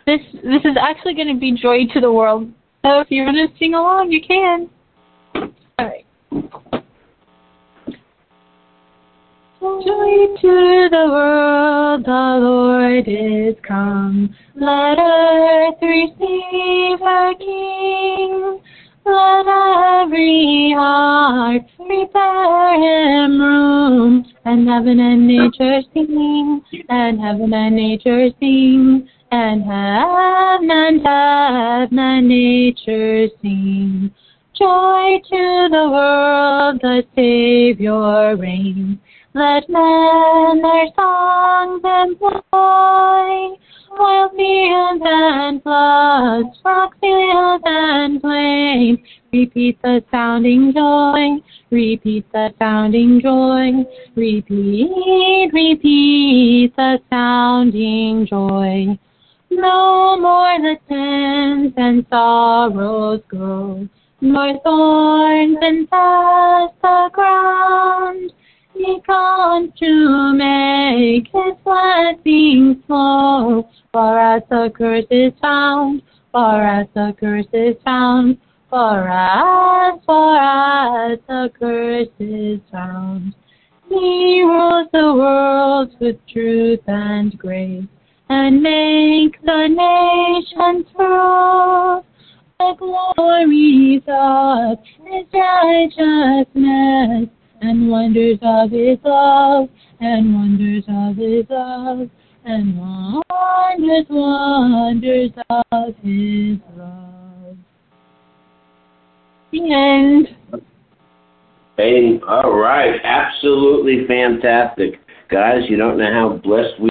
This is actually going to be Joy to the World. So if you want to sing along, you can. All right. Joy to the world, the Lord is come. Let earth receive her King. Let every heart prepare him room. And heaven and nature sing, and heaven and nature sing, and heaven and nature sing. Joy to the world, the Savior reigns. Let men their songs employ, while fields and floods, rocks, hills and plains, repeat the sounding joy, repeat the sounding joy, repeat the sounding joy. No more the sins and sorrows grow, nor thorns infest the ground. He comes to make his blessings flow, for as the curse is found, for as the curse is found, for as the curse is found. He rules the world with truth and grace, and makes the nations prove the glories of his righteousness, and wonders of his love, and wonders of his love, and wonders of his love. The end. All right, absolutely fantastic. Guys, you don't know how blessed we